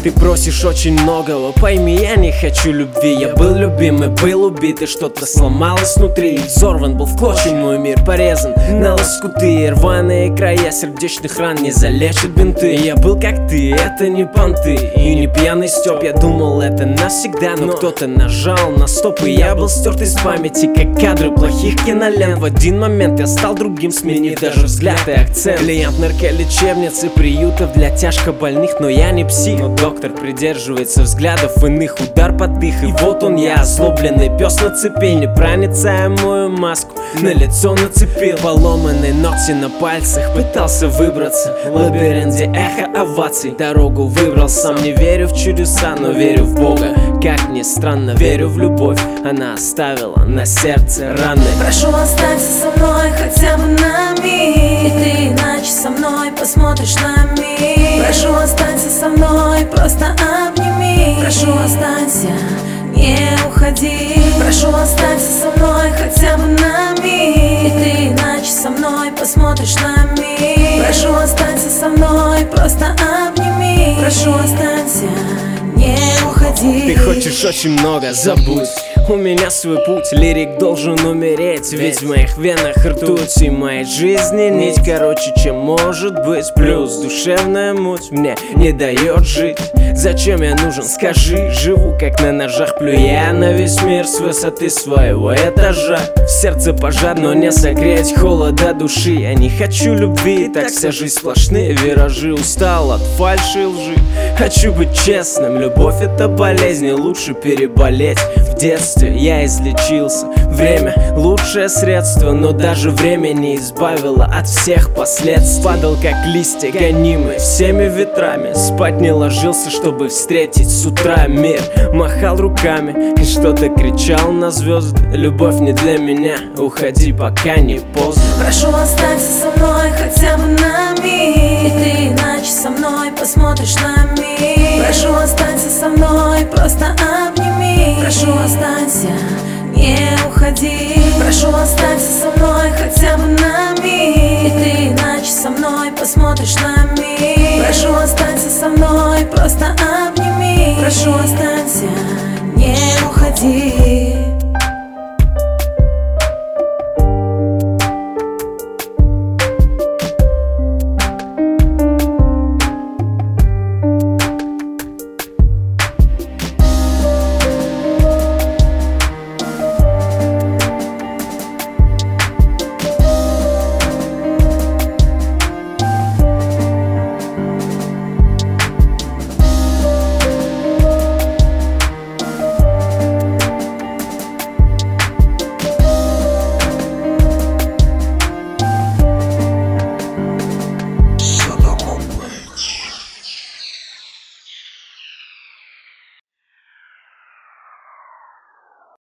Ты просишь очень многого, пойми, я не хочу любви. Я был любим и был убит, и что-то сломалось внутри. Взорван был в клочья мой мир, порезан на лоскуты. Рваные края сердечных ран не залечат бинты. Я был как ты, это не понты и не пьяный стёб. Я думал, это навсегда, но кто-то нажал на стоп, и я был стерт из памяти, как кадры плохих кинолент. В один момент я стал другим, сменив даже взгляд и акцент. Клиент нарколечебницы, приютов для тяжко больных, но я не псих. Но доктор придерживается взглядов иных, удар под дых. И вот он я, озлобленный пес на цепи, непроницаемую маску на лицо нацепил. Поломанные ногти на пальцах, пытался выбраться в лабиринте эхо оваций. Дорогу выбрал сам, не верю в чудеса, но верю в Бога. Как ни странно, верю в любовь, она оставила на сердце раны. Прошу, останься со мной хотя бы на миг, и ты иначе со мной посмотришь на мир. Прошу, останься со мной, просто обними. Прошу, останься, не уходи. Прошу, останься со мной хотя бы на миг, и ты иначе со мной посмотришь на мир. Прошу, останься со мной, просто обними. Прошу, останься, не уходи. Ты хочешь очень много, забудь. У меня свой путь, лирик должен умереть. Ведь в моих венах ртуть, и моей жизни нить короче, чем может быть. Плюс душевная муть мне не дает жить. Зачем я нужен, скажи. Живу как на ножах, плюя на весь мир с высоты своего этажа. В сердце пожар, но не согреть холода души. Я не хочу любви, так вся жизнь сплошные виражи. Устал от фальши и лжи, хочу быть честным. Любовь это болезнь, и лучше переболеть. В детстве я излечился, время лучшее средство, но даже время не избавило от всех последствий. Падал как листья, гонимый всеми ветрами, спать не ложился, чтобы встретить с утра мир. Махал руками и что-то кричал на звезды: любовь не для меня, уходи, пока не поздно. Прошу, останься со мной хотя бы на миг, и ты иначе со мной посмотришь на мир. Прошу, останься со мной, просто обними. Прошу, останься, не уходи. Прошу, останься со мной хотя бы на миг, и ты иначе со мной посмотришь на мир. Прошу, останься со мной, просто обними. Прошу, останься, не уходи.